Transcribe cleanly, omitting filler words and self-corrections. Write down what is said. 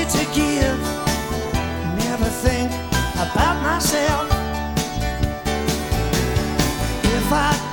to give, never think about myself. If I